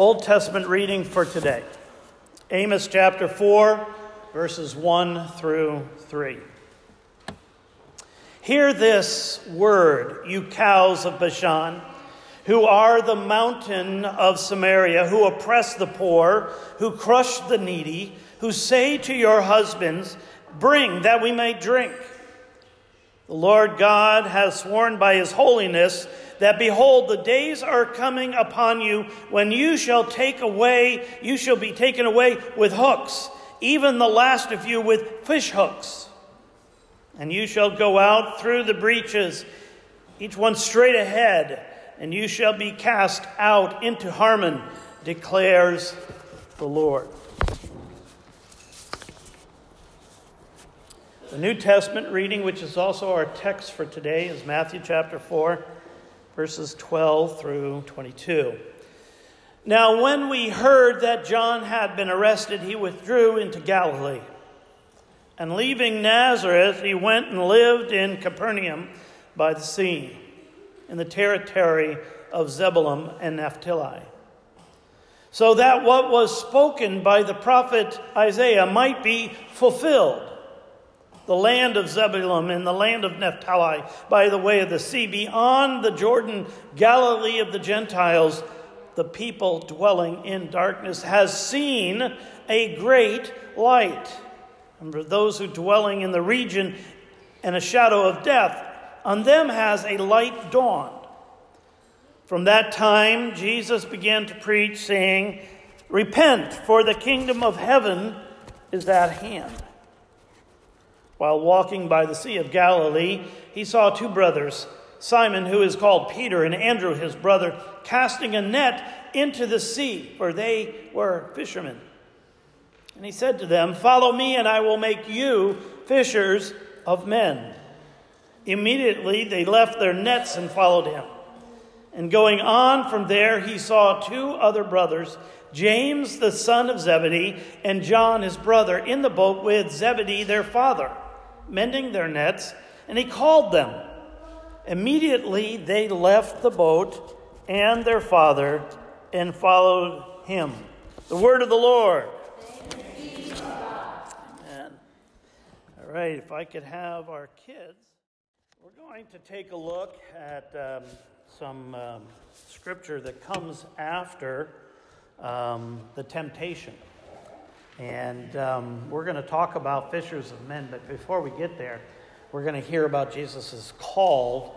Old Testament reading for today. Amos chapter 4, verses 1 through 3. Hear this word, you cows of Bashan, who are the mountain of Samaria, who oppress the poor, who crush the needy, who say to your husbands, bring that we may drink. The Lord God has sworn by his holiness that, behold, the days are coming upon you when you shall be taken away with hooks, even the last of you with fish hooks. And you shall go out through the breaches, each one straight ahead, and you shall be cast out into Harmon, declares the Lord. The New Testament reading, which is also our text for today, is Matthew chapter 4, verses 12 through 22. Now, when we heard that John had been arrested, he withdrew into Galilee. And leaving Nazareth, he went and lived in Capernaum by the sea, in the territory of Zebulun and Naphtali, so that what was spoken by the prophet Isaiah might be fulfilled. The land of Zebulun and the land of Naphtali by the way of the sea, beyond the Jordan, Galilee of the Gentiles, the people dwelling in darkness has seen a great light. And for those who dwelling in the region and a shadow of death, on them has a light dawned. From that time, Jesus began to preach, saying, repent, for the kingdom of heaven is at hand. While walking by the Sea of Galilee, he saw two brothers, Simon, who is called Peter, and Andrew, his brother, casting a net into the sea, for they were fishermen. And he said to them, follow me, and I will make you fishers of men. Immediately they left their nets and followed him. And going on from there, he saw two other brothers, James the son of Zebedee, and John his brother, in the boat with Zebedee their father, mending their nets, and he called them. Immediately they left the boat and their father and followed him. The word of the Lord. Amen. All right, if I could have our kids. We're going to take a look at some scripture that comes after the temptation. And we're going to talk about fishers of men. But before we get there, we're going to hear about Jesus' call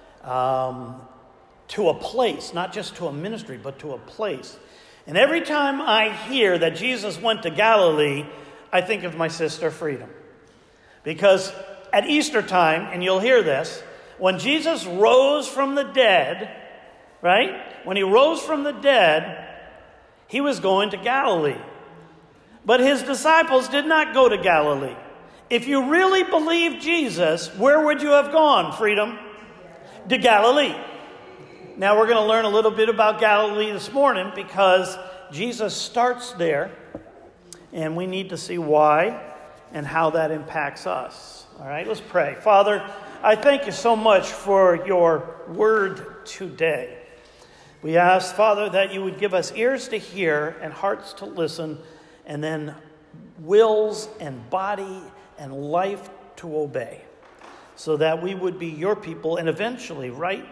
to a place, not just to a ministry, but to a place. And every time I hear that Jesus went to Galilee, I think of my sister Freedom. Because at Easter time, and you'll hear this, when Jesus rose from the dead, right? When he rose from the dead, he was going to Galilee. But his disciples did not go to Galilee. If you really believed Jesus, where would you have gone, Freedom? To Galilee. Now we're going to learn a little bit about Galilee this morning because Jesus starts there, and we need to see why and how that impacts us. All right, let's pray. Father, I thank you so much for your word today. We ask, Father, that you would give us ears to hear and hearts to listen, and then wills and body and life to obey, so that we would be your people and eventually,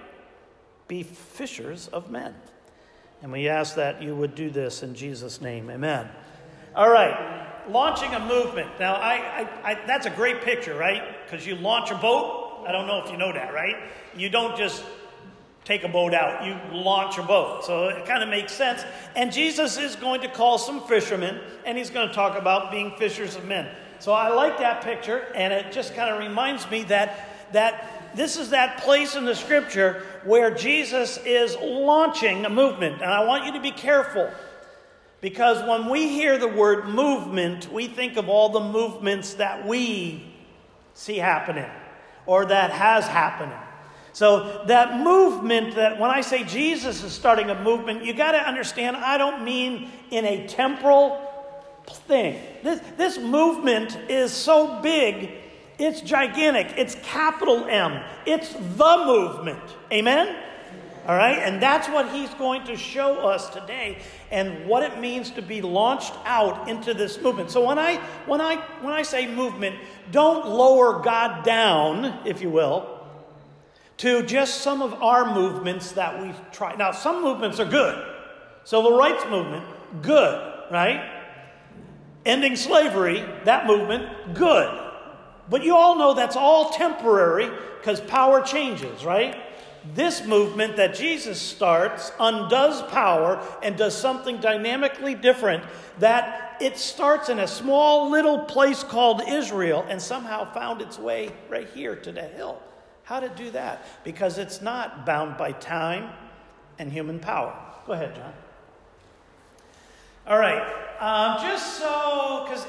be fishers of men. And we ask that you would do this in Jesus' name. Amen. All right, launching a movement. Now, that's a great picture, right? Because you launch a boat. I don't know if you know that, right? You don't just take a boat out. You launch a boat. So it kind of makes sense. And Jesus is going to call some fishermen, and he's going to talk about being fishers of men. So I like that picture, and it just kind of reminds me that this is that place in the scripture where Jesus is launching a movement. And I want you to be careful, because when we hear the word movement, we think of all the movements that we see happening or that has happened. So that movement, that when I say Jesus is starting a movement, you got to understand, I don't mean in a temporal thing. This movement is so big, it's gigantic. It's capital M. It's the movement. Amen? All right? And that's what he's going to show us today and what it means to be launched out into this movement. So when I say movement, don't lower God down, if you will, to just some of our movements that we've tried. Now, some movements are good. Civil rights movement, good, right? Ending slavery, that movement, good. But you all know that's all temporary because power changes, right? This movement that Jesus starts undoes power and does something dynamically different, that it starts in a small little place called Israel and somehow found its way right here to the hill. How to do that? because it's not bound by time and human power. Go ahead, John. All right. Just so, because,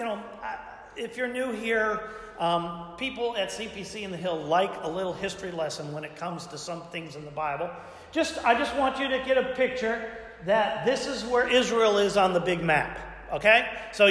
if you're new here, people at CPC in the Hill like a little history lesson when it comes to some things in the Bible. I just want you to get a picture that this is where Israel is on the big map. Okay? So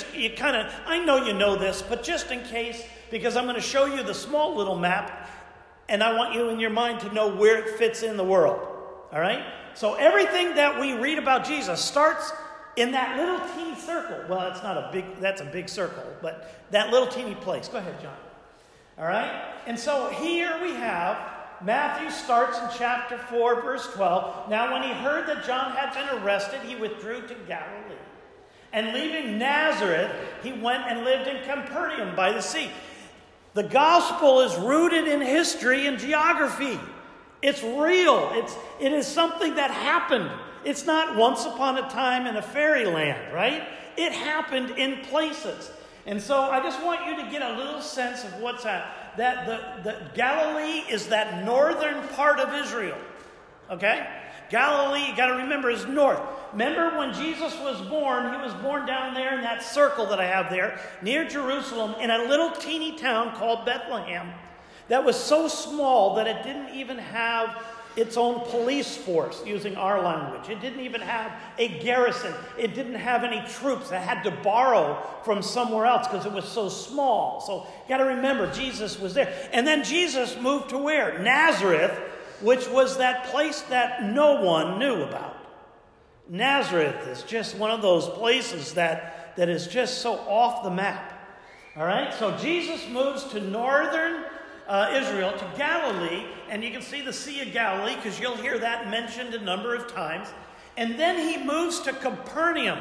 I know you know this, but just in case, because I'm going to show you the small little map, and I want you in your mind to know where it fits in the world. All right? So everything that we read about Jesus starts in that little teeny circle. Well, that's a big circle, but that little teeny place. Go ahead, John. All right? And so here we have, Matthew starts in chapter 4, verse 12. Now, when he heard that John had been arrested, he withdrew to Galilee. And leaving Nazareth, he went and lived in Capernaum by the sea. The gospel is rooted in history and geography. It's real. It is something that happened. It's not once upon a time in a fairyland, right? It happened in places. And so I just want you to get a little sense of what's that. The Galilee is that northern part of Israel. Okay? Galilee, you got to remember, is north. Remember when Jesus was born, he was born down there in that circle that I have there, near Jerusalem, in a little teeny town called Bethlehem that was so small that it didn't even have its own police force, using our language. It didn't even have a garrison. It didn't have any troops. It had to borrow from somewhere else because it was so small. So you got to remember, Jesus was there. And then Jesus moved to where? Nazareth, which was that place that no one knew about. Nazareth is just one of those places that is just so off the map. All right? So Jesus moves to northern Israel, to Galilee, and you can see the Sea of Galilee because you'll hear that mentioned a number of times. And then he moves to Capernaum.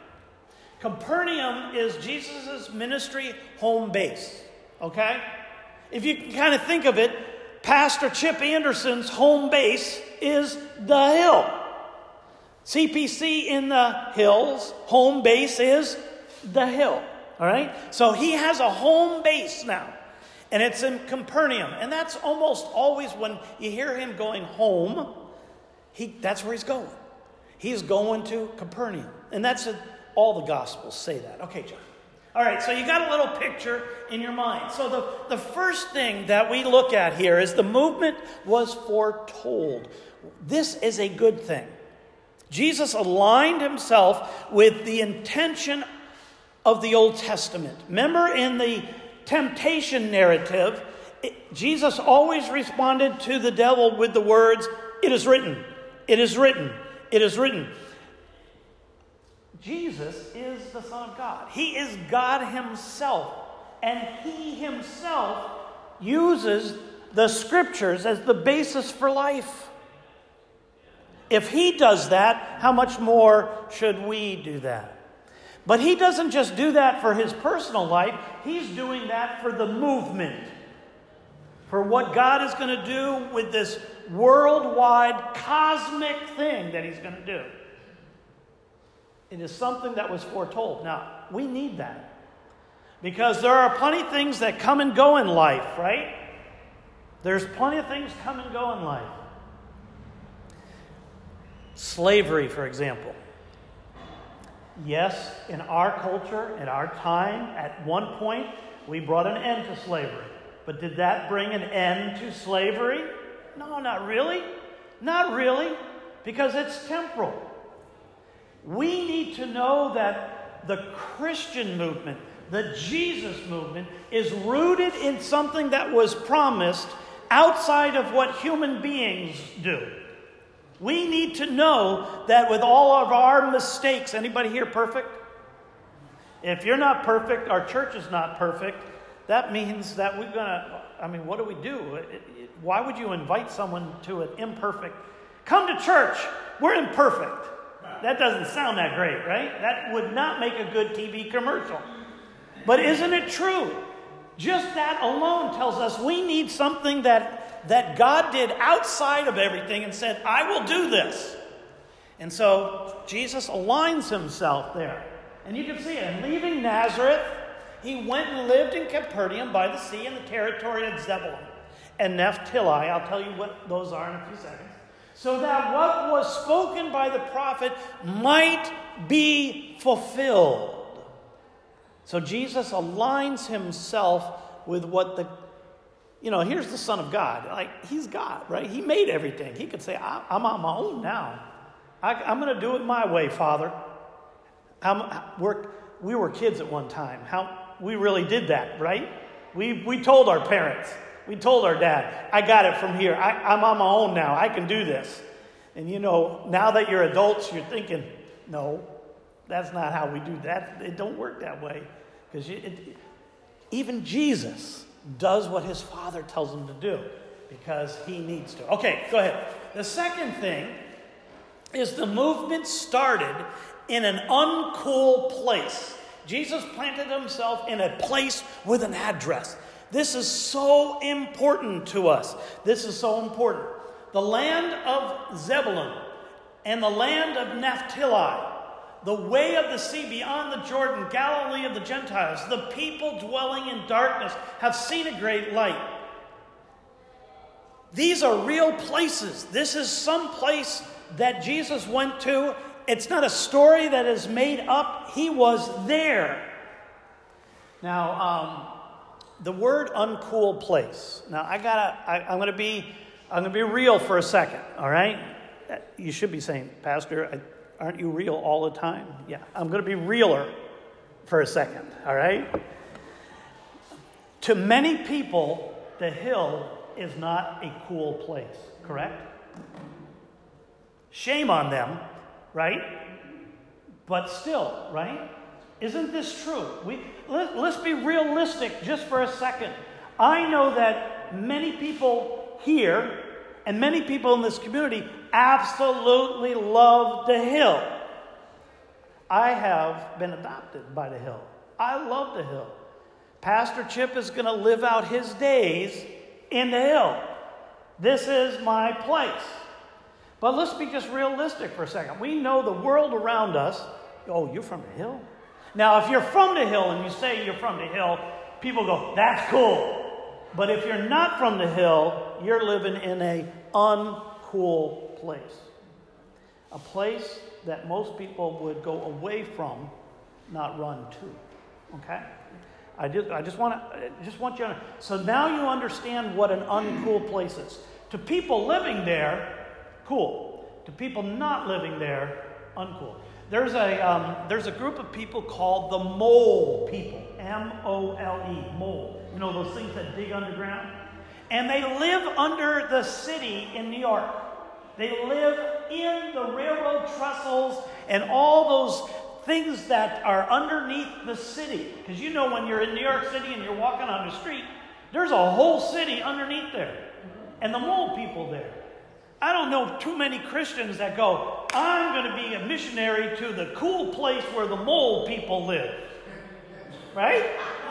Capernaum is Jesus' ministry home base. Okay? If you can kind of think of it, Pastor Chip Anderson's home base is the Hill. CPC in the Hills, home base is the Hill. All right? So he has a home base now. And it's in Capernaum. And that's almost always when you hear him going home, that's where he's going. He's going to Capernaum. And all the Gospels say that. Okay, John. All right, so you got a little picture in your mind. So the first thing that we look at here is the movement was foretold. This is a good thing. Jesus aligned himself with the intention of the Old Testament. Remember in the temptation narrative, Jesus always responded to the devil with the words, "It is written, it is written, it is written." Jesus is the Son of God. He is God himself. And he himself uses the scriptures as the basis for life. If he does that, how much more should we do that? But he doesn't just do that for his personal life. He's doing that for the movement. For what God is going to do with this worldwide cosmic thing that he's going to do. It is something that was foretold. Now, we need that. Because there are plenty of things that come and go in life, right? There's plenty of things come and go in life. Slavery, for example. Yes, in our culture, in our time, at one point, we brought an end to slavery. But did that bring an end to slavery? No, not really. Not really, because it's temporal. We need to know that the Christian movement, the Jesus movement, is rooted in something that was promised outside of what human beings do. We need to know that with all of our mistakes, anybody here perfect? If you're not perfect, our church is not perfect, that means that we're going to, what do we do? Why would you invite someone to an imperfect? Come to church. We're imperfect. That doesn't sound that great, right? That would not make a good TV commercial. But isn't it true? Just that alone tells us we need something that God did outside of everything and said, I will do this. And so Jesus aligns himself there. And you can see it. And leaving Nazareth, he went and lived in Capernaum by the sea in the territory of Zebulun and Naphtali. I'll tell you what those are in a few seconds. So that what was spoken by the prophet might be fulfilled. So Jesus aligns himself with what here's the Son of God. Like, he's God, right? He made everything. He could say, I'm on my own now. I'm going to do it my way, Father. We were kids at one time. We really did that, right? We told our parents. We told our dad, I got it from here. I'm on my own now. I can do this. And now that you're adults, you're thinking, no, that's not how we do that. It don't work that way. Because even Jesus does what his Father tells him to do because he needs to. Okay, go ahead. The second thing is the movement started in an uncool place. Jesus planted himself in a place with an address. This is so important to us. This is so important. The land of Zebulun and the land of Naphtali, the way of the sea beyond the Jordan, Galilee of the Gentiles, the people dwelling in darkness have seen a great light. These are real places. This is some place that Jesus went to. It's not a story that is made up. He was there. Now, the word uncool place. Now, I'm going to be real for a second, all right? You should be saying, Pastor, aren't you real all the time? Yeah, I'm going to be realer for a second, all right? To many people, the hill is not a cool place, correct? Shame on them, right? But still, right? Isn't this true? Let's be realistic just for a second. I know that many people here and many people in this community absolutely love the hill. I have been adopted by the hill. I love the hill. Pastor Chip is going to live out his days in the hill. This is my place. But let's be just realistic for a second. We know the world around us. Oh, you're from the hill? Now, if you're from the hill and you say you're from the hill, people go, that's cool. But if you're not from the hill, you're living in an uncool place. A place that most people would go away from, not run to. Okay? I just want you to. So now you understand what an uncool place is. To people living there, cool. To people not living there, uncool. There's a group of people called the Mole people. M-O-L-E, mole. You know those things that dig underground? And they live under the city in New York. They live in the railroad trestles and all those things that are underneath the city. Because you know when you're in New York City and you're walking on the street, there's a whole city underneath there. And the Mole people there. I don't know too many Christians that go, I'm going to be a missionary to the cool place where the Mole people live. Right?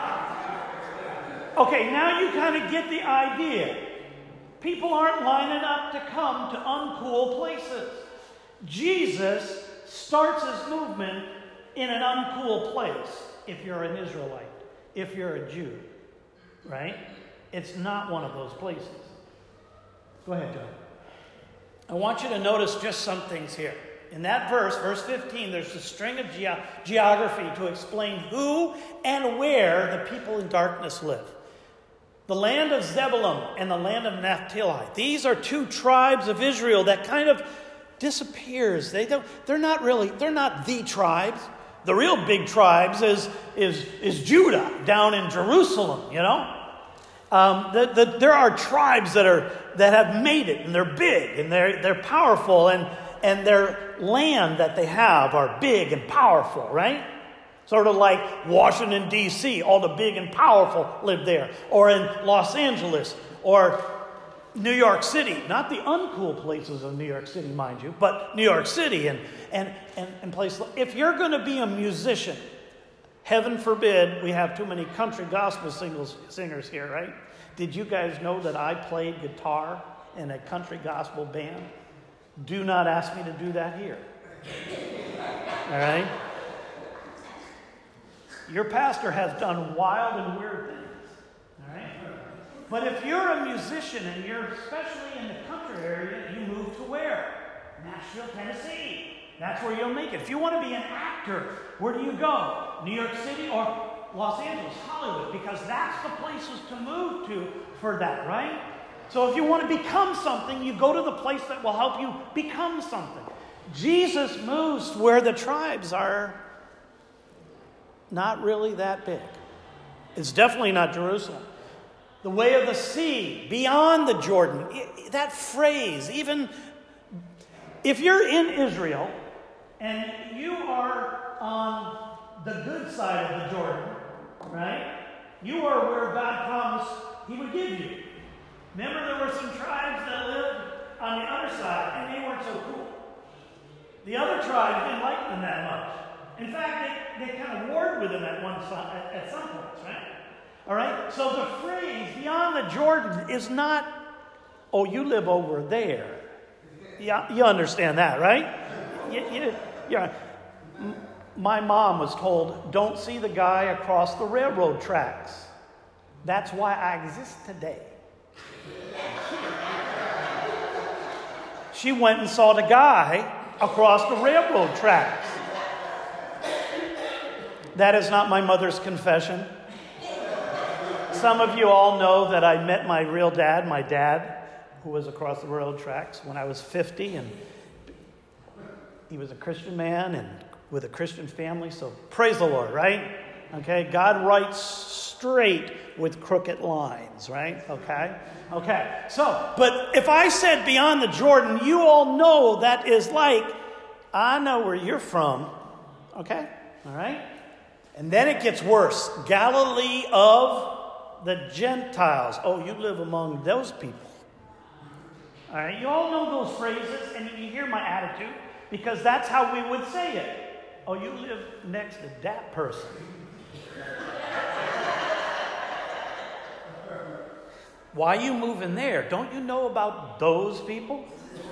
Okay, now you kind of get the idea. People aren't lining up to come to uncool places. Jesus starts his movement in an uncool place if you're an Israelite, if you're a Jew. Right? It's not one of those places. Go ahead, John. I want you to notice just some things here. In that verse 15, there's a string of geography to explain who and where the people in darkness live. The land of Zebulun and the land of Naphtali. These are two tribes of Israel that kind of disappears. They're not the tribes. The real big tribes is Judah down in Jerusalem, you know. There are tribes that have made it, and they're big, and they're powerful, and their land that they have are big and powerful, right? Sort of like Washington, D.C., all the big and powerful live there. Or in Los Angeles, or New York City. Not the uncool places of New York City, mind you, but New York City and places. If you're going to be a musician, heaven forbid we have too many country gospel singers here, right? Did you guys know that I played guitar in a country gospel band? Do not ask me to do that here. All right? Your pastor has done wild and weird things. All right? But if you're a musician and you're especially in the country area, you move to where? Nashville, Tennessee. That's where you'll make it. If you want to be an actor, where do you go? New York City or Los Angeles, Hollywood, because that's the places to move to for that, right? So if you want to become something, you go to the place that will help you become something. Jesus moves where the tribes are not really that big. It's definitely not Jerusalem. The way of the sea, beyond the Jordan. That phrase, even if you're in Israel and you are on the good side of the Jordan, right? You are where God promised He would give you. Remember, there were some tribes that lived on the other side, and they weren't so cool. The other tribes didn't like them that much. In fact, they kind of warred with them at some points, right? All right? So the phrase, beyond the Jordan, is not, oh, you live over there. Yeah, you understand that, right? Yeah. My mom was told, don't see the guy across the railroad tracks. That's why I exist today. She went and saw the guy across the railroad tracks. That is not my mother's confession. Some of you all know that I met my real dad, my dad, who was across the railroad tracks when I was 50, and he was a Christian man and with a Christian family, so praise the Lord, right? Okay, God writes straight with crooked lines, right? Okay. So, but if I said beyond the Jordan, you all know that is like, I know where you're from, okay? All right? And then it gets worse. Galilee of the Gentiles. Oh, you live among those people. All right, you all know those phrases, and you hear my attitude, because that's how we would say it. Oh, you live next to that person. Why are you moving there? Don't you know about those people?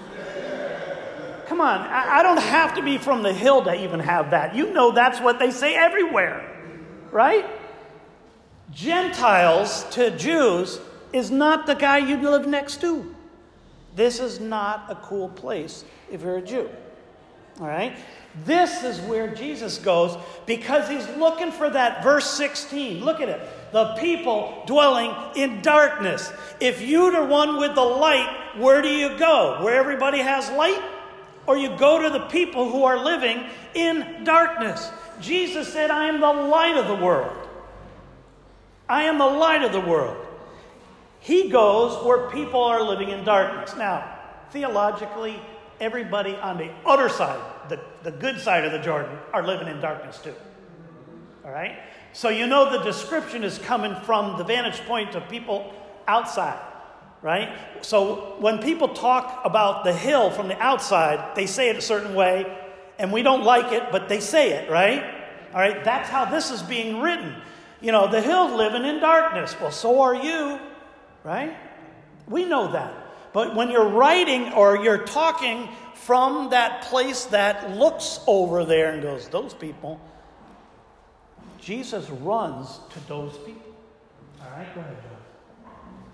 Come on, I don't have to be from the hill to even have that. You know that's what they say everywhere, right? Gentiles to Jews is not the guy you live next to. This is not a cool place if you're a Jew, all right? This is where Jesus goes because he's looking for that verse 16. Look at it. The people dwelling in darkness. If you're the one with the light, where do you go? Where everybody has light? Or you go to the people who are living in darkness. Jesus said, I am the light of the world. I am the light of the world. He goes where people are living in darkness. Now, theologically, everybody on the other side, the good side of the Jordan, are living in darkness too. All right? So you know the description is coming from the vantage point of people outside, right? So when people talk about the hill from the outside, they say it a certain way, and we don't like it, but they say it, right? All right? That's how this is being written. You know, the hill's living in darkness. Well, so are you, right? We know that. But when you're writing or you're talking from that place that looks over there and goes, those people, Jesus runs to those people. All right, go ahead, John.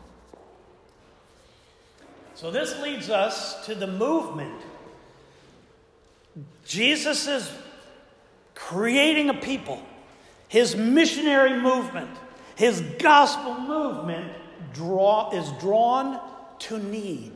So this leads us to the movement. Jesus is creating a people. His missionary movement, his gospel movement is drawn to need.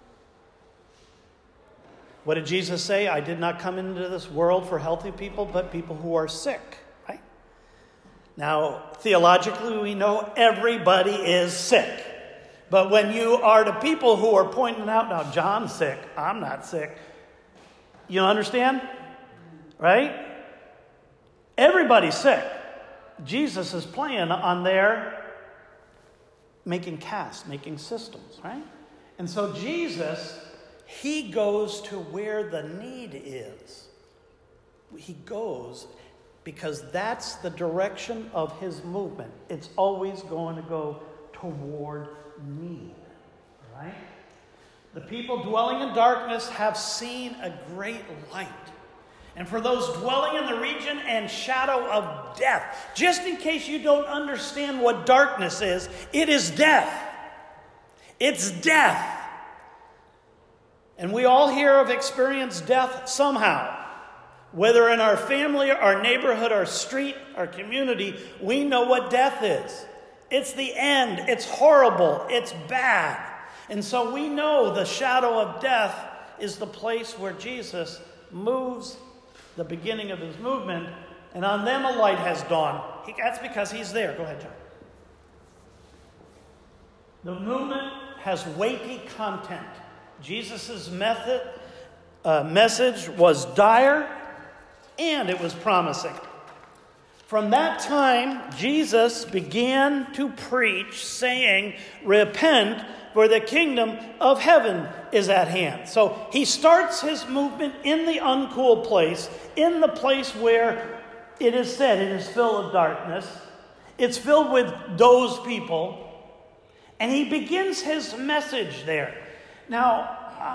What did Jesus say? I did not come into this world for healthy people, but people who are sick. Right? Now, theologically, we know everybody is sick. But when you are the people who are pointing out, now, John's sick, I'm not sick. You understand? Right? Everybody's sick. Jesus is playing on their making casts, making systems, right? And so Jesus, he goes to where the need is. He goes because that's the direction of his movement. It's always going to go toward need, right? The people dwelling in darkness have seen a great light. And for those dwelling in the region and shadow of death, just in case you don't understand what darkness is, it is death. It's death. And we all here have experienced death somehow. Whether in our family, our neighborhood, our street, our community, we know what death is. It's the end. It's horrible. It's bad. And so we know the shadow of death is the place where Jesus moves, the beginning of his movement, and on them a light has dawned. That's because he's there. Go ahead, John. The movement has weighty content. Jesus' message was dire, and it was promising. From that time, Jesus began to preach, saying, "Repent, for the kingdom of heaven is at hand." So he starts his movement in the uncool place, in the place where it is said it is filled with darkness. It's filled with those people. And he begins his message there. Now,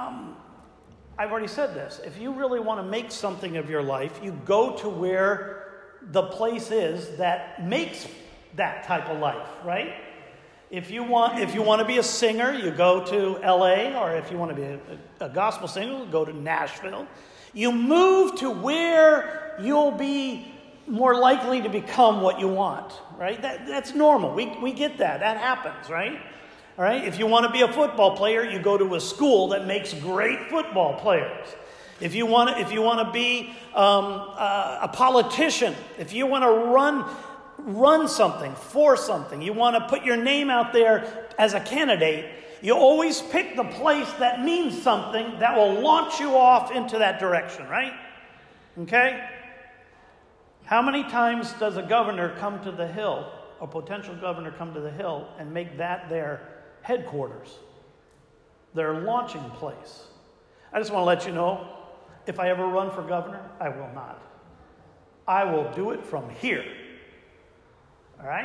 I've already said this. If you really want to make something of your life, you go to where the place is that makes that type of life, right? If you want to be a singer, you go to LA, or if you want to be a gospel singer, you go to Nashville. You move to where you'll be more likely to become what you want, right? That's normal. We get that. That happens, right? All right. If you want to be a football player, you go to a school that makes great football players. If you want to be a politician, if you want to run something, for something, you want to put your name out there as a candidate, you always pick the place that means something that will launch you off into that direction, right? Okay? How many times does a governor come to the Hill, a potential governor come to the Hill, and make that their headquarters, their launching place? I just want to let you know, if I ever run for governor, I will not. I will do it from here. All right?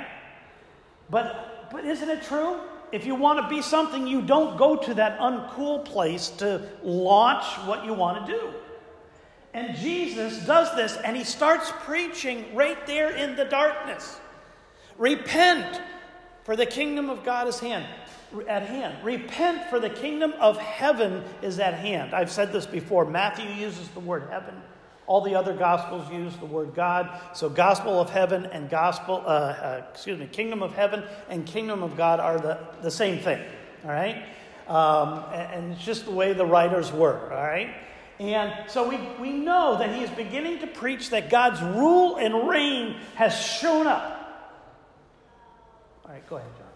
But isn't it true? If you want to be something, you don't go to that uncool place to launch what you want to do. And Jesus does this, and he starts preaching right there in the darkness. Repent, for the kingdom of God is at hand. Repent, for the kingdom of heaven is at hand. I've said this before. Matthew uses the word heaven. All the other gospels use the word God. So gospel of heaven and kingdom of heaven and kingdom of God are the same thing. All right? And it's just the way the writers were. All right? And so we know that he is beginning to preach that God's rule and reign has shown up. All right, go ahead, John.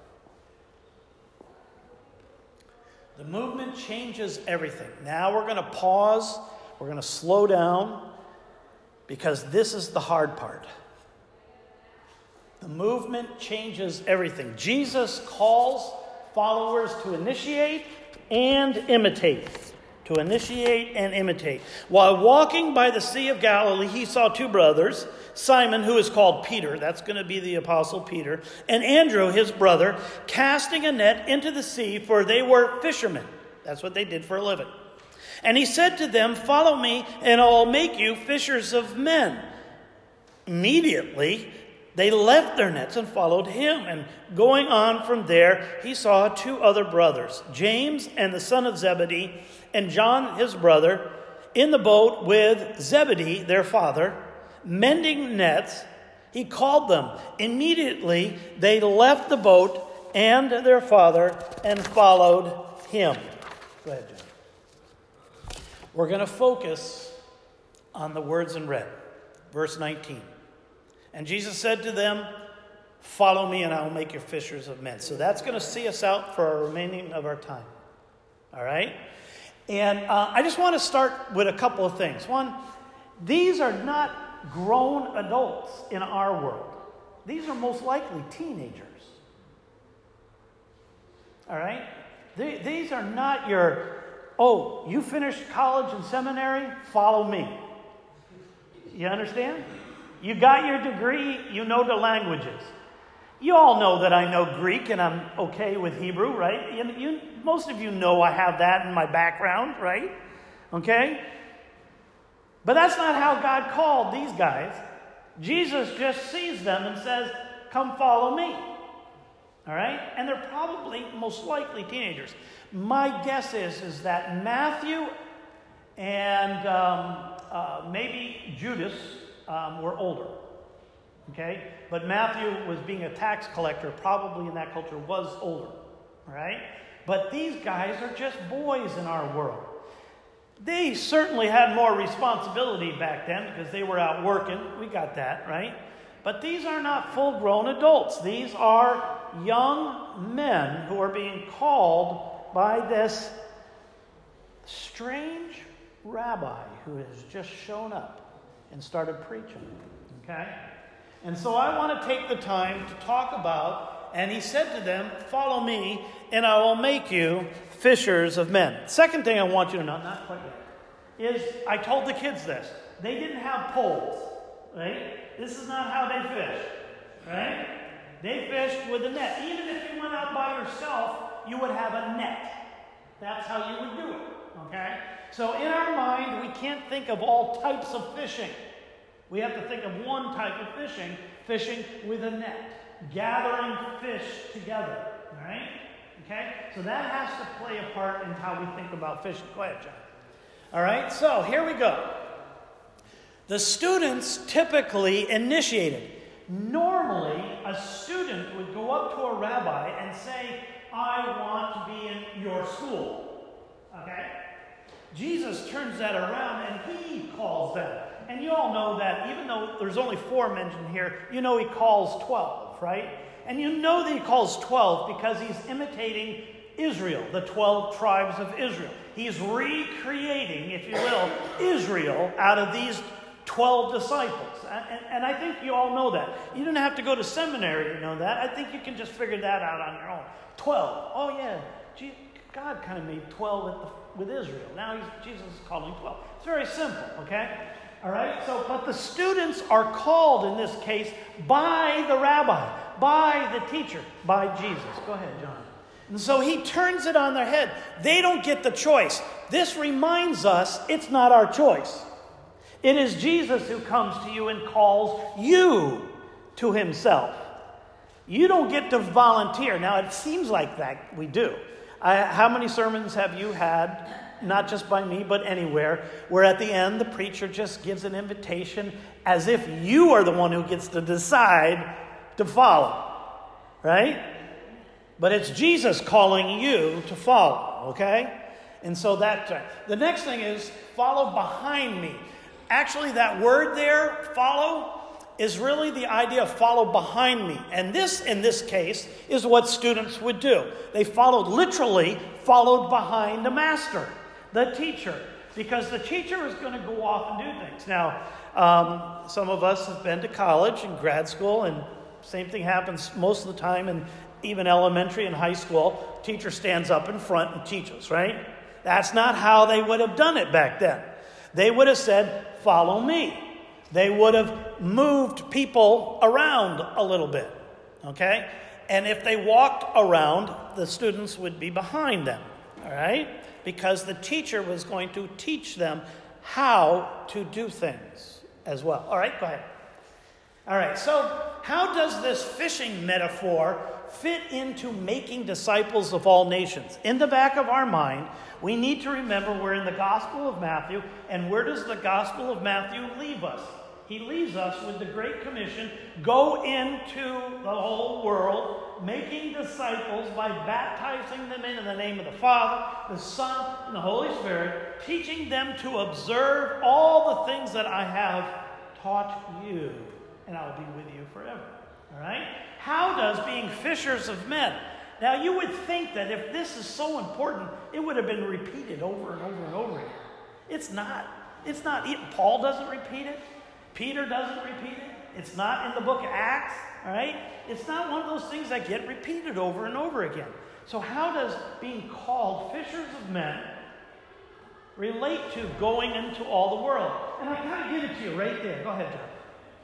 The movement changes everything. Now we're going to pause. We're going to slow down, because this is the hard part. The movement changes everything. Jesus calls followers to initiate and imitate. To initiate and imitate. While walking by the Sea of Galilee, he saw two brothers, Simon, who is called Peter, that's going to be the Apostle Peter, and Andrew, his brother, casting a net into the sea, for they were fishermen. That's what they did for a living. And he said to them, "Follow me, and I'll make you fishers of men." Immediately, they left their nets and followed him. And going on from there, he saw two other brothers, James and the son of Zebedee, and John his brother, in the boat with Zebedee their father, mending nets. He called them. Immediately they left the boat and their father and followed him. Go ahead, John. We're going to focus on the words in red. Verse 19. And Jesus said to them, Follow me and I will make you fishers of men. So that's going to see us out for our remaining of our time. All right? And I just want to start with a couple of things. One, these are not grown adults in our world. These are most likely teenagers. All right? These are not your, oh, you finished college and seminary? Follow me. You understand? You got your degree, you know the languages. You all know that I know Greek and I'm okay with Hebrew, right? Most of you know I have that in my background, right? Okay? But that's not how God called these guys. Jesus just sees them and says, come follow me. All right? And they're probably, most likely, teenagers. My guess is that Matthew and maybe Judas were older. Okay? But Matthew was being a tax collector, probably in that culture was older. All right? But these guys are just boys in our world. They certainly had more responsibility back then because they were out working. We got that, right? But these are not full-grown adults. These are young men who are being called by this strange rabbi who has just shown up and started preaching. Okay? And so I want to take the time to talk about, and he said to them, follow me, and I will make you fishers of men. Second thing I want you to know, not quite yet, is I told the kids this. They didn't have poles, right? This is not how they fished, right? They fished with a net. Even if you went out by yourself, you would have a net. That's how you would do it, okay? So in our mind, we can't think of all types of fishing. We have to think of one type of fishing, fishing with a net, gathering fish together, all right? Okay? So that has to play a part in how we think about fishing. Go ahead, John. All right, so here we go. The students typically initiated. Normally, a student would go up to a rabbi and say, I want to be in your school. Okay? Jesus turns that around and he calls them. And you all know that even though there's only 4 mentioned here, you know he calls 12, right? And you know that he calls 12 because he's imitating Israel, the 12 tribes of Israel. He's recreating, if you will, Israel out of these 12 disciples. And I think you all know that. You didn't have to go to seminary to know that. I think you can just figure that out on your own. 12. Oh, yeah. God kind of made 12 with Israel. Now Jesus is calling 12. It's very simple, okay? All right? So, but the students are called in this case by the rabbi, by the teacher, by Jesus. Go ahead, John. And so he turns it on their head. They don't get the choice. This reminds us it's not our choice. It is Jesus who comes to you and calls you to himself. You don't get to volunteer. Now, it seems like that we do. How many sermons have you had, not just by me, but anywhere, where at the end the preacher just gives an invitation as if you are the one who gets to decide to follow, right? But it's Jesus calling you to follow, okay? And so the next thing is follow behind me. Actually, that word there, follow, is really the idea of follow behind me. And this, in this case, is what students would do. They literally followed behind the master, the teacher, because the teacher is going to go off and do things. Now, some of us have been to college and grad school, and same thing happens most of the time in even elementary and high school. Teacher stands up in front and teaches, right? That's not how they would have done it back then. They would have said, follow me. They would have moved people around a little bit, okay? And if they walked around, the students would be behind them, all right? Because the teacher was going to teach them how to do things as well. All right, go ahead. All right, so how does this fishing metaphor fit into making disciples of all nations? In the back of our mind, we need to remember we're in the Gospel of Matthew, and where does the Gospel of Matthew leave us? He leaves us with the Great Commission, go into the whole world, making disciples by baptizing them in the name of the Father, the Son, and the Holy Spirit, teaching them to observe all the things that I have taught you, and I'll be with you forever. All right? How does being fishers of men? Now, you would think that if this is so important, it would have been repeated over and over and over again. It's not. It's not. Paul doesn't repeat it. Peter doesn't repeat it. It's not in the book of Acts, all right? It's not one of those things that get repeated over and over again. So how does being called fishers of men relate to going into all the world? And I kind of give it to you right there. Go ahead, John.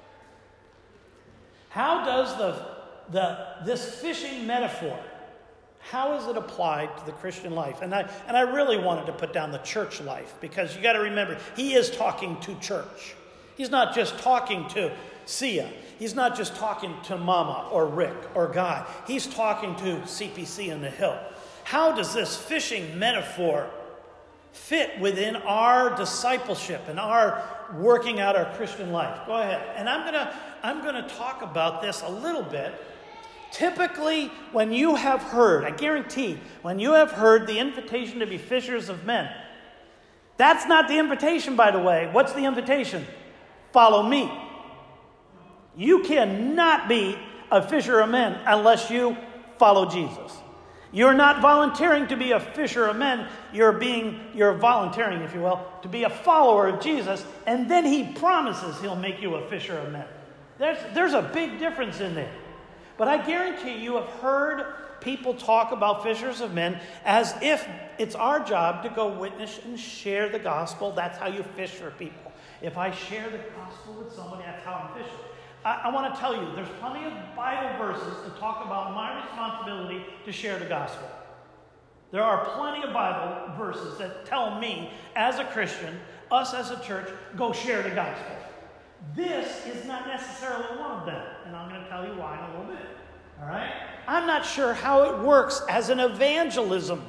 How does this fishing metaphor, how is it applied to the Christian life? And I really wanted to put down the church life, because you got to remember, he is talking to church. He's not just talking to Sia. He's not just talking to Mama or Rick or Guy. He's talking to CPC in the Hill. How does this fishing metaphor fit within our discipleship and our working out our Christian life? Go ahead. And I'm gonna talk about this a little bit. Typically, when you have heard, I guarantee, when you have heard the invitation to be fishers of men, that's not the invitation, by the way. What's the invitation? Follow me. You cannot be a fisher of men unless you follow Jesus. You're not volunteering to be a fisher of men. You're volunteering, if you will, to be a follower of Jesus, and then he promises he'll make you a fisher of men. There's a big difference in there. But I guarantee you have heard people talk about fishers of men as if it's our job to go witness and share the gospel. That's how you fish for people. If I share the gospel with somebody, that's how I'm fishing. I want to tell you, there's plenty of Bible verses that talk about my responsibility to share the gospel. There are plenty of Bible verses that tell me, as a Christian, us as a church, go share the gospel. This is not necessarily one of them, and I'm going to tell you why in a little bit. All right? I'm not sure how it works as an evangelism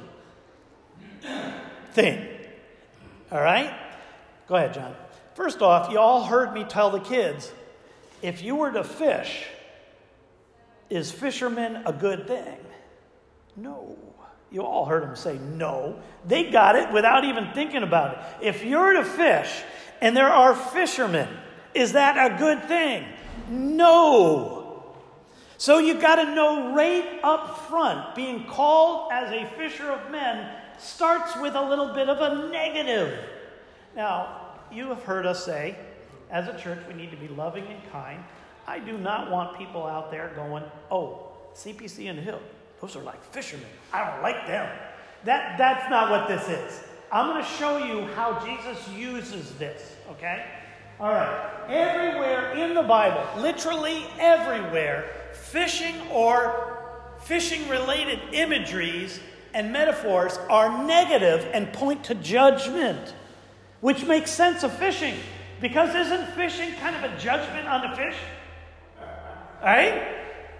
thing. All right? Go ahead, John. First off, you all heard me tell the kids, if you were to fish, is fisherman a good thing? No. You all heard them say no. They got it without even thinking about it. If you're to fish and there are fishermen, is that a good thing? No. So you got to know right up front, being called as a fisher of men starts with a little bit of a negative. Now, you have heard us say, as a church, we need to be loving and kind. I do not want people out there going, oh, CPC in the Hill, those are like fishermen. I don't like them. That's not what this is. I'm going to show you how Jesus uses this, okay? All right. Everywhere in the Bible, literally everywhere, fishing or fishing-related imageries and metaphors are negative and point to judgment, which makes sense of fishing. Because isn't fishing kind of a judgment on the fish? Right?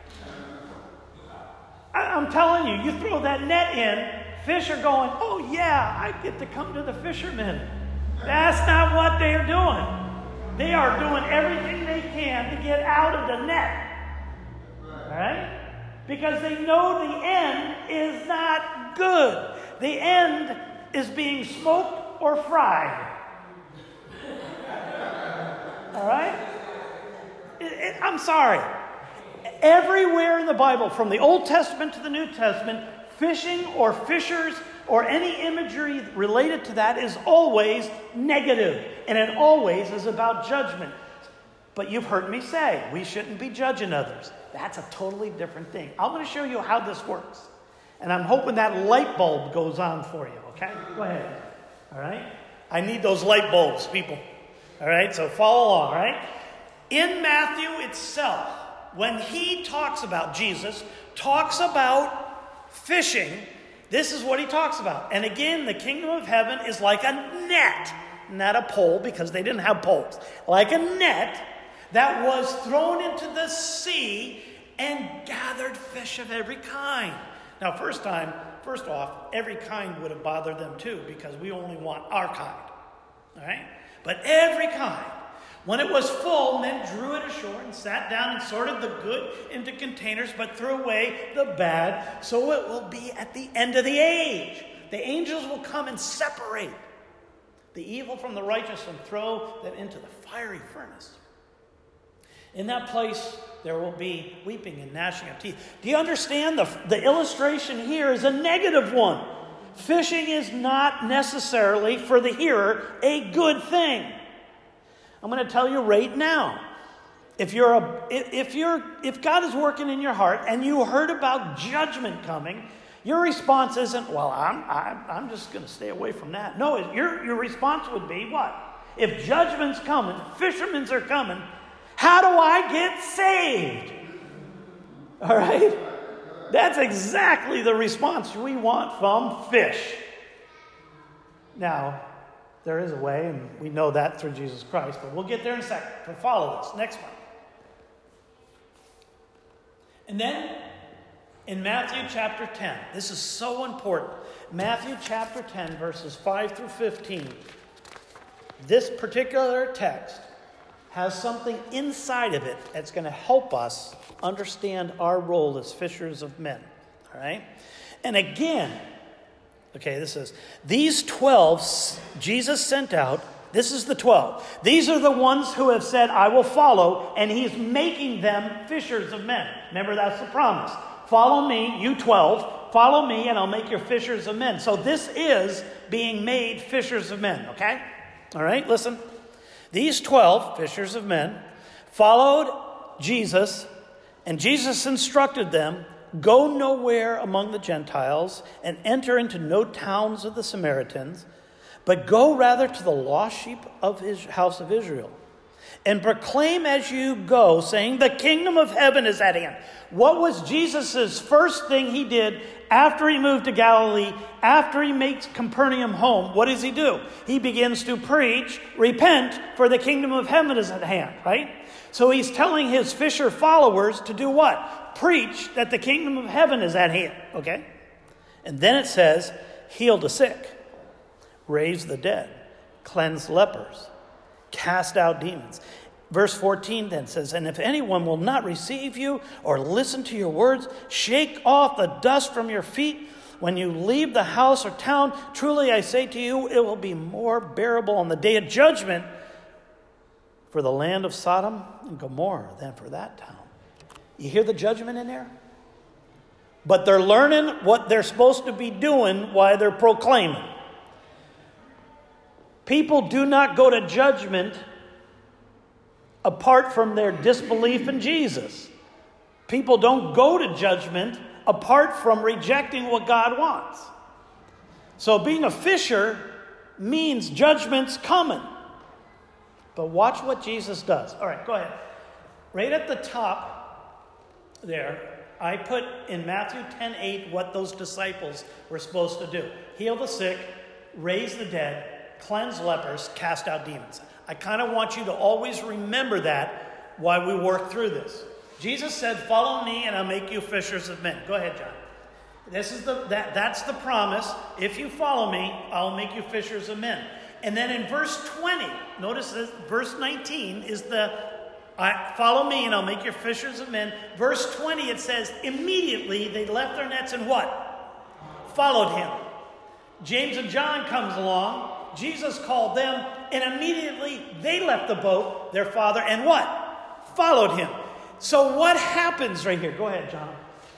I'm telling you, you throw that net in, fish are going, oh yeah, I get to come to the fishermen. That's not what they're doing. They are doing everything they can to get out of the net. Right? Because they know the end is not good. The end is being smoked or fried. All right? I'm sorry. Everywhere in the Bible, from the Old Testament to the New Testament, fishing or fishers or any imagery related to that is always negative. And it always is about judgment. But you've heard me say, we shouldn't be judging others. That's a totally different thing. I'm going to show you how this works. And I'm hoping that light bulb goes on for you, okay? Go ahead. All right? I need those light bulbs, people. All right, so follow along, all right? In Matthew itself, when he talks about, Jesus talks about fishing, this is what he talks about. And again, the kingdom of heaven is like a net, not a pole, because they didn't have poles. Like a net that was thrown into the sea and gathered fish of every kind. Now, first off, every kind would have bothered them too, because we only want our kind. All right? But every kind. When it was full, men drew it ashore and sat down and sorted the good into containers, but threw away the bad. So it will be at the end of the age. The angels will come and separate the evil from the righteous and throw them into the fiery furnace. In that place, there will be weeping and gnashing of teeth. Do you understand? The illustration here is a negative one. Fishing is not necessarily, for the hearer, a good thing. I'm going to tell you right now. If God is working in your heart and you heard about judgment coming, your response isn't, well, I'm just going to stay away from that. No, your response would be what? If judgment's coming, fishermen's are coming, how do I get saved? All right? That's exactly the response we want from fish. Now, there is a way, and we know that through Jesus Christ, but we'll get there in a second. But follow this. Next one. And then, in Matthew chapter 10, this is so important. Matthew chapter 10, verses 5 through 15. This particular text has something inside of it that's going to help us understand our role as fishers of men. All right? And again, okay, this is, these 12 Jesus sent out. This is the 12. These are the ones who have said, I will follow, and he's making them fishers of men. Remember, that's the promise. Follow me, you 12. Follow me, and I'll make you fishers of men. So this is being made fishers of men, okay? All right, listen. These 12 fishers of men followed Jesus, and Jesus instructed them, go nowhere among the Gentiles and enter into no towns of the Samaritans, but go rather to the lost sheep of his house of Israel, and proclaim as you go, saying, the kingdom of heaven is at hand. What was Jesus' first thing he did after he moved to Galilee, after he makes Capernaum home? What does he do? He begins to preach, repent, for the kingdom of heaven is at hand, right? So he's telling his fisher followers to do what? Preach that the kingdom of heaven is at hand, okay? And then it says, heal the sick, raise the dead, cleanse lepers, cast out demons. Verse 14 then says, and if anyone will not receive you or listen to your words, shake off the dust from your feet when you leave the house or town. Truly I say to you, it will be more bearable on the day of judgment for the land of Sodom and Gomorrah than for that town. You hear the judgment in there? But they're learning what they're supposed to be doing while they're proclaiming. People do not go to judgment apart from their disbelief in Jesus. People don't go to judgment apart from rejecting what God wants. So being a fisher means judgment's coming. But watch what Jesus does. All right, go ahead. Right at the top there, I put in Matthew 10:8 what those disciples were supposed to do. Heal the sick, raise the dead, cleanse lepers, cast out demons. I kind of want you to always remember that while we work through this. Jesus said, follow me and I'll make you fishers of men. Go ahead, John. That's the promise. If you follow me, I'll make you fishers of men. And then in verse 20, notice this, verse 19 is follow me and I'll make you fishers of men. Verse 20, it says, immediately they left their nets and what? Followed him. James and John comes along. Jesus called them, and immediately they left the boat, their father, and what? Followed him. So what happens right here? Go ahead, John.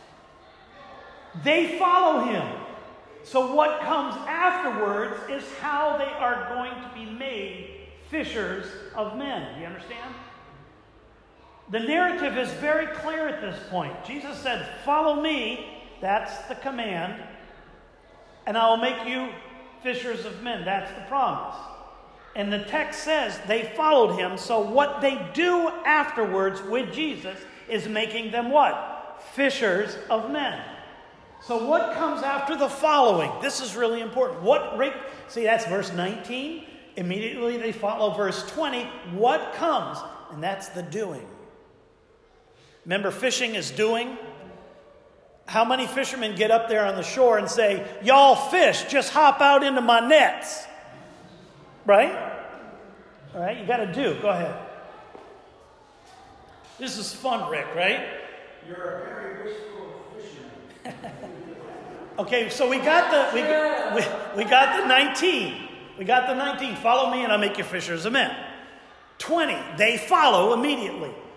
They follow him. So what comes afterwards is how they are going to be made fishers of men. Do you understand? The narrative is very clear at this point. Jesus said, follow me. That's the command. And I will make you fishers of men. That's the promise. And the text says they followed him. So what they do afterwards with Jesus is making them what? Fishers of men. So what comes after the following? This is really important. See, that's verse 19. Immediately they follow verse 20. What comes? And that's the doing. Remember, fishing is doing. How many fishermen get up there on the shore and say, y'all fish, just hop out into my nets? Right? All right, you got to do. Go ahead. This is fun, Rick, right? You're a very wistful fisherman. Okay, so we got the 19. We got the 19. Follow me and I'll make you fishers of men. 20. They follow immediately.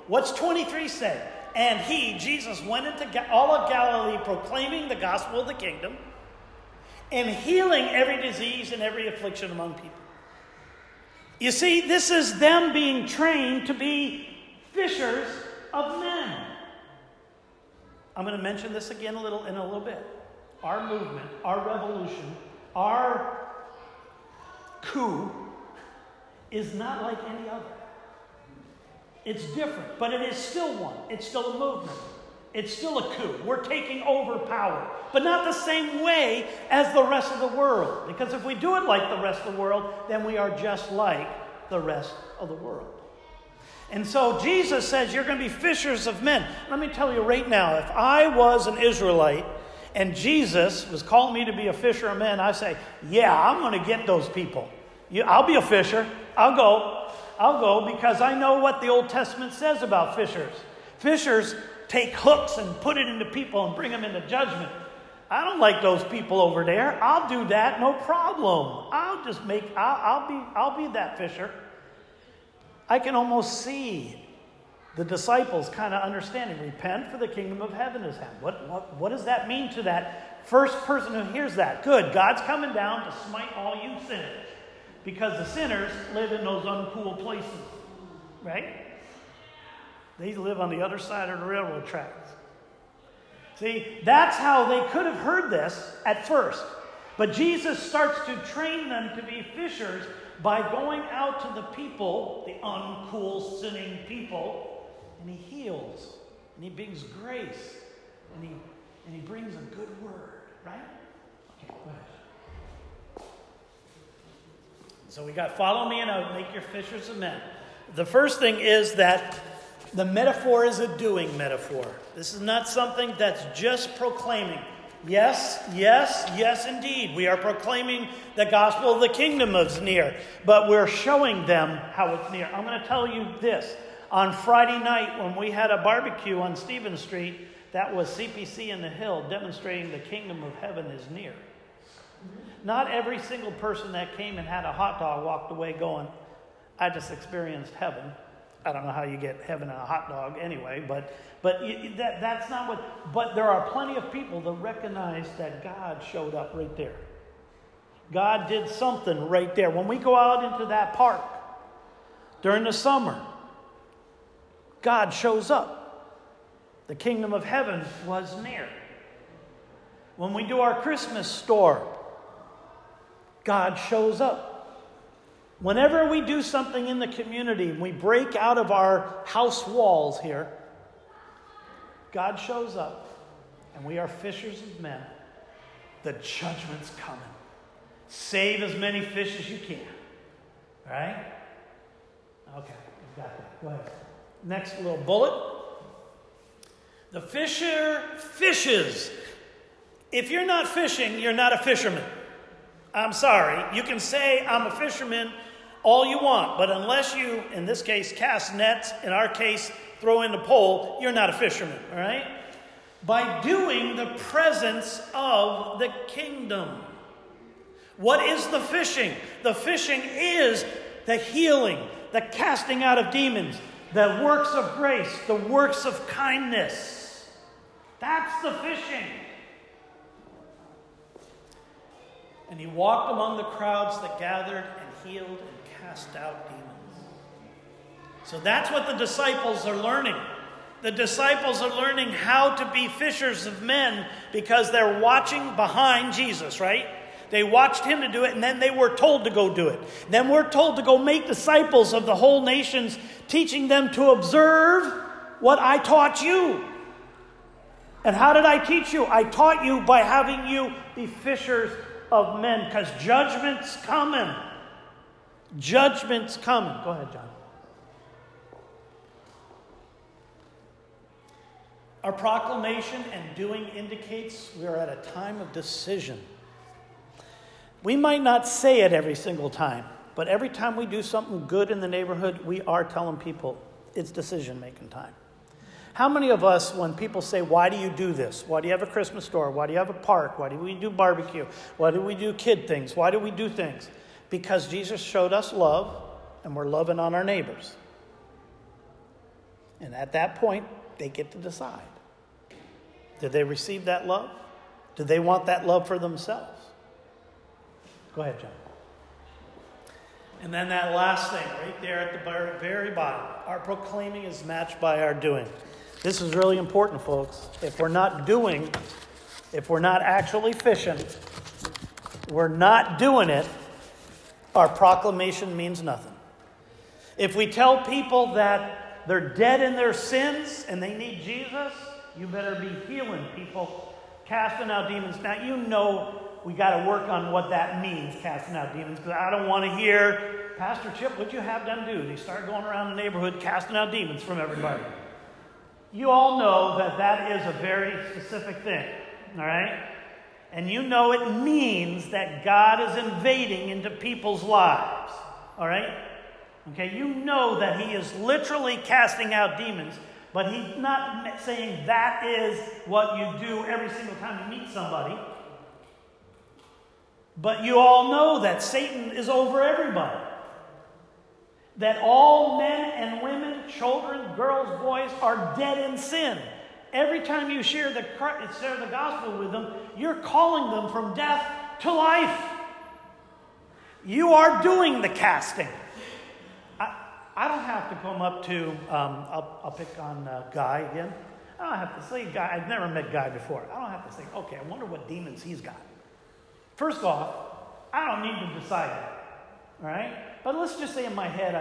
What's 23 say? And he, Jesus, went into all of Galilee proclaiming the gospel of the kingdom and healing every disease and every affliction among people. You see, this is them being trained to be fishers of men. I'm going to mention this again in a little bit. Our movement, our revolution, our coup is not like any other. It's different, but it is still one. It's still a movement. It's still a coup. We're taking over power, but not the same way as the rest of the world. Because if we do it like the rest of the world, then we are just like the rest of the world. And so Jesus says you're going to be fishers of men. Let me tell you right now, if I was an Israelite and Jesus was calling me to be a fisher of men, I say, yeah, I'm going to get those people. I'll be a fisher. I'll go because I know what the Old Testament says about fishers. Fishers take hooks and put it into people and bring them into judgment. I don't like those people over there. I'll do that, no problem. I'll be that fisher. I can almost see the disciples kind of understanding. Repent, for the kingdom of heaven is hand. What does that mean to that first person who hears that? Good, God's coming down to smite all you sinners. Because the sinners live in those uncool places, right? They live on the other side of the railroad tracks. See, that's how they could have heard this at first. But Jesus starts to train them to be fishers by going out to the people, the uncool, sinning people, and he heals, and he brings grace, and he brings a good word, right? Okay, go ahead. So we got follow me and I'll make your fishers of men. The first thing is that the metaphor is a doing metaphor. This is not something that's just proclaiming. Yes, indeed. We are proclaiming the gospel of the kingdom is near, but we're showing them how it's near. I'm going to tell you this. On Friday night when we had a barbecue on Stephen Street, that was CPC in the Hill demonstrating the kingdom of heaven is near. Not every single person that came and had a hot dog walked away going, I just experienced heaven. I don't know how you get heaven in a hot dog anyway, but that's not what... But there are plenty of people that recognize that God showed up right there. God did something right there. When we go out into that park during the summer, God shows up. The kingdom of heaven was near. When we do our Christmas store, God shows up. Whenever we do something in the community, we break out of our house walls here, God shows up, and we are fishers of men. The judgment's coming. Save as many fish as you can. All right? Okay, we've got that. Go ahead. Next little bullet. The fisher fishes. If you're not fishing, you're not a fisherman. I'm sorry. You can say, I'm a fisherman all you want, but unless you, in this case, cast nets, in our case, throw in the pole, you're not a fisherman, all right? By doing the presence of the kingdom. What is the fishing? The fishing is the healing, the casting out of demons, the works of grace, the works of kindness. That's the fishing. And he walked among the crowds that gathered and healed and cast out demons. So that's what the disciples are learning. The disciples are learning how to be fishers of men because they're watching behind Jesus, right? They watched him to do it, and then they were told to go do it. Then we're told to go make disciples of the whole nations, teaching them to observe what I taught you. And how did I teach you? I taught you by having you be fishers of men, because judgment's coming. Judgment's coming. Go ahead, John. Our proclamation and doing indicates we are at a time of decision. We might not say it every single time, but every time we do something good in the neighborhood, we are telling people it's decision-making time. How many of us, when people say, why do you do this? Why do you have a Christmas store? Why do you have a park? Why do we do barbecue? Why do we do kid things? Why do we do things? Because Jesus showed us love, and we're loving on our neighbors. And at that point, they get to decide. Did they receive that love? Do they want that love for themselves? Go ahead, John. And then that last thing, right there at the very bottom. Our proclaiming is matched by our doing. This is really important, folks. If we're not actually fishing, we're not doing it, our proclamation means nothing. If we tell people that they're dead in their sins and they need Jesus, you better be healing people, casting out demons. Now, you know we got to work on what that means, casting out demons, because I don't want to hear, Pastor Chip, what'd you have them do? They start going around the neighborhood casting out demons from everybody. You all know that that is a very specific thing, all right? And you know it means that God is invading into people's lives, all right? Okay, you know that he is literally casting out demons, but he's not saying that is what you do every single time you meet somebody. But you all know that Satan is over everybody. That all men and women, children, girls, boys are dead in sin. Every time you share the gospel with them, you're calling them from death to life. You are doing the casting. I don't have to come up to, I'll pick on Guy again. I don't have to say Guy. I've never met Guy before. I don't have to say, okay, I wonder what demons he's got. First off, I don't need to decide that. All right? But let's just say in my head,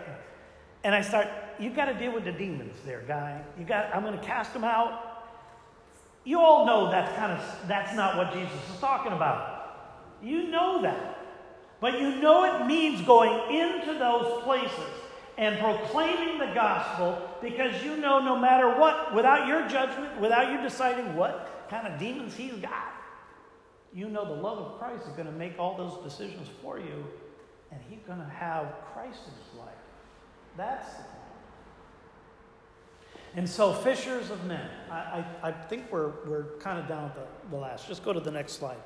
you got to deal with the demons there, Guy. I'm going to cast them out. You all know that's not what Jesus is talking about. You know that. But you know it means going into those places and proclaiming the gospel, because you know no matter what, without your judgment, without you deciding what kind of demons he's got, you know the love of Christ is going to make all those decisions for you, and he's going to have Christ in his life. That's the point. And so, fishers of men. I think we're kind of down at the last. Just go to the next slide.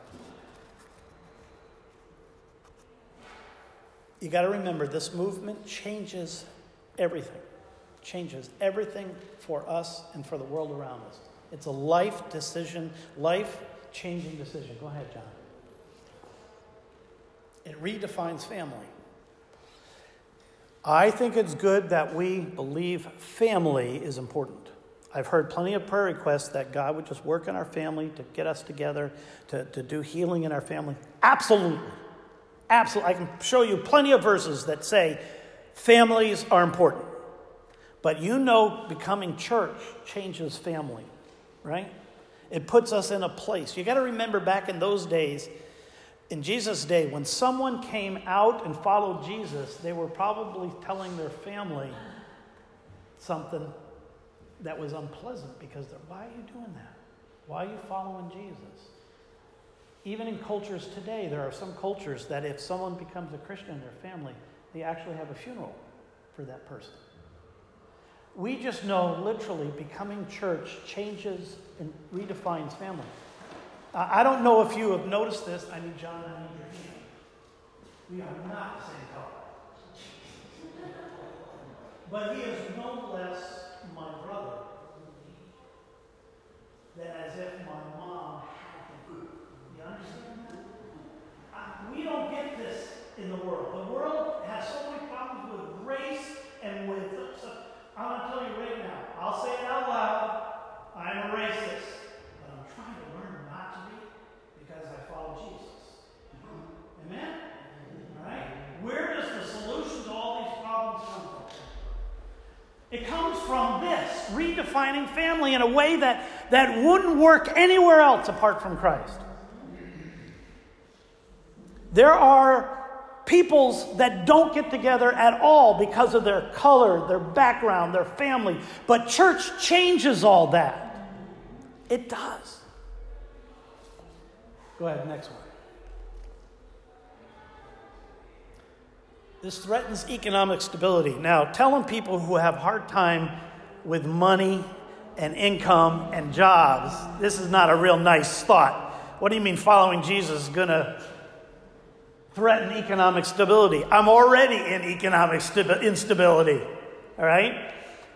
You got to remember, this movement changes everything. Changes everything for us and for the world around us. It's a life decision, life-changing decision. Go ahead, John. It redefines family. I think it's good that we believe family is important. I've heard plenty of prayer requests that God would just work in our family to get us together, to do healing in our family. Absolutely. Absolutely. I can show you plenty of verses that say families are important. But you know becoming church changes family, right? It puts us in a place. You got to remember back in those days, in Jesus' day, when someone came out and followed Jesus, they were probably telling their family something that was unpleasant, because why are you doing that? Why are you following Jesus? Even in cultures today, there are some cultures that if someone becomes a Christian in their family, they actually have a funeral for that person. We just know literally becoming church changes and redefines family. I don't know if you have noticed this. I need John, I need your hand. We are not the same color. But he is no less my brother than as if my mom had him. You understand that? We don't get this in the world. The world has so many problems with race and with stuff. I'm going to tell you right now. I'll say it out loud. I'm a racist. But I'm trying to learn not to be, because I follow Jesus. Amen? All right? Where does the solution to all these problems come from? It comes from this, redefining family in a way that wouldn't work anywhere else apart from Christ. There are peoples that don't get together at all because of their color, their background, their family. But church changes all that. It does. Go ahead, next one. This threatens economic stability. Now, telling people who have a hard time with money and income and jobs, this is not a real nice thought. What do you mean following Jesus is going to threaten economic stability? I'm already in economic instability. All right?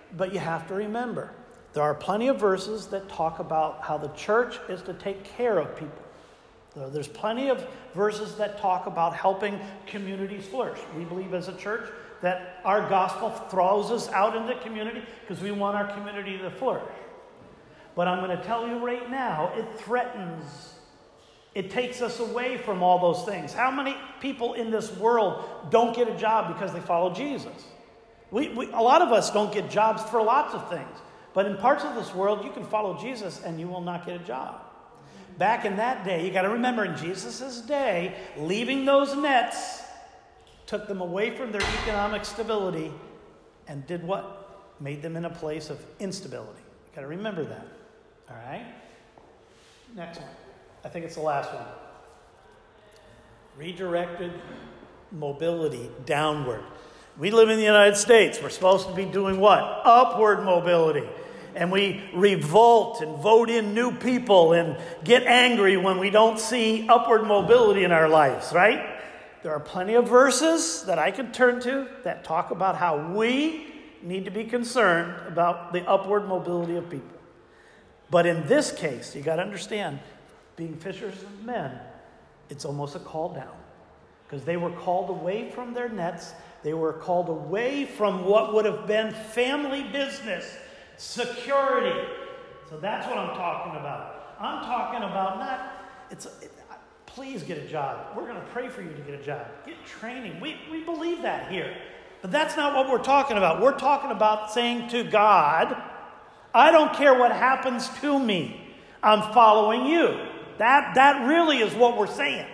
But you have to remember, there are plenty of verses that talk about how the church is to take care of people. There's plenty of verses that talk about helping communities flourish. We believe as a church that our gospel throws us out into community because we want our community to flourish. But I'm going to tell you right now, it threatens. It takes us away from all those things. How many people in this world don't get a job because they follow Jesus? A lot of us don't get jobs for lots of things. But in parts of this world, you can follow Jesus and you will not get a job. Back in that day, you got to remember, in Jesus' day, leaving those nets took them away from their economic stability and did what? Made them in a place of instability. You got to remember that. All right? Next one. I think it's the last one. Redirected mobility downward. We live in the United States. We're supposed to be doing what? Upward mobility. And we revolt and vote in new people and get angry when we don't see upward mobility in our lives, right? There are plenty of verses that I can turn to that talk about how we need to be concerned about the upward mobility of people. But in this case, you got to understand, being fishers of men, it's almost a call down. Because they were called away from their nets. They were called away from what would have been family business, security. So that's what I'm talking about. I'm talking about please get a job. We're going to pray for you to get a job. Get training. We believe that here. But that's not what we're talking about. We're talking about saying to God, I don't care what happens to me. I'm following you. That really is what we're saying.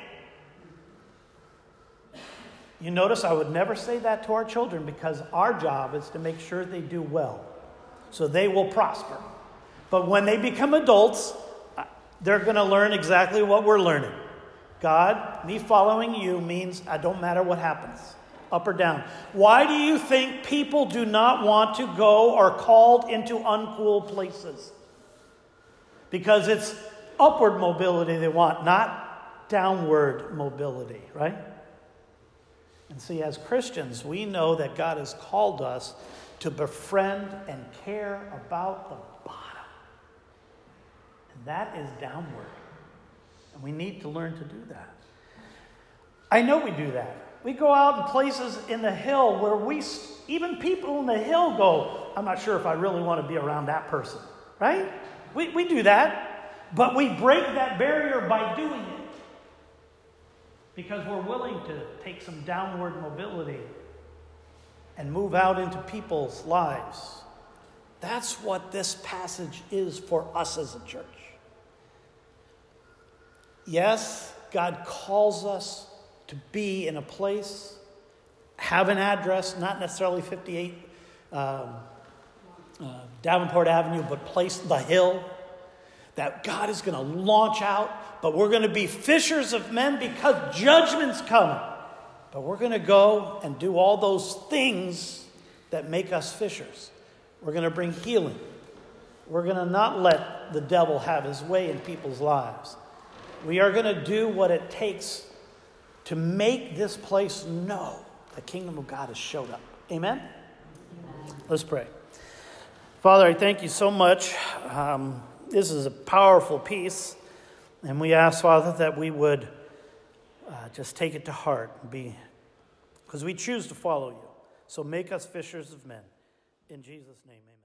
You notice I would never say that to our children because our job is to make sure they do well. So they will prosper. But when they become adults, they're going to learn exactly what we're learning. God, me following you means I don't matter what happens, up or down. Why do you think people do not want to go or called into uncool places? Because it's upward mobility they want, not downward mobility, right? And see, as Christians, we know that God has called us to befriend and care about the bottom. And that is downward. And we need to learn to do that. I know we do that. We go out in places in the hill where even people in the hill go, I'm not sure if I really want to be around that person. Right? We do that. But we break that barrier by doing it. Because we're willing to take some downward mobility and move out into people's lives. That's what this passage is for us as a church. Yes, God calls us to be in a place, have an address, not necessarily 58 Davenport Avenue, but place the hill, that God is going to launch out, but we're going to be fishers of men because judgment's coming. But we're going to go and do all those things that make us fishers. We're going to bring healing. We're going to not let the devil have his way in people's lives. We are going to do what it takes to make this place know the kingdom of God has showed up. Amen? Let's pray. Father, I thank you so much. This is a powerful piece. And we ask, Father, that we would just take it to heart, because we choose to follow you. So make us fishers of men. In Jesus' name, amen.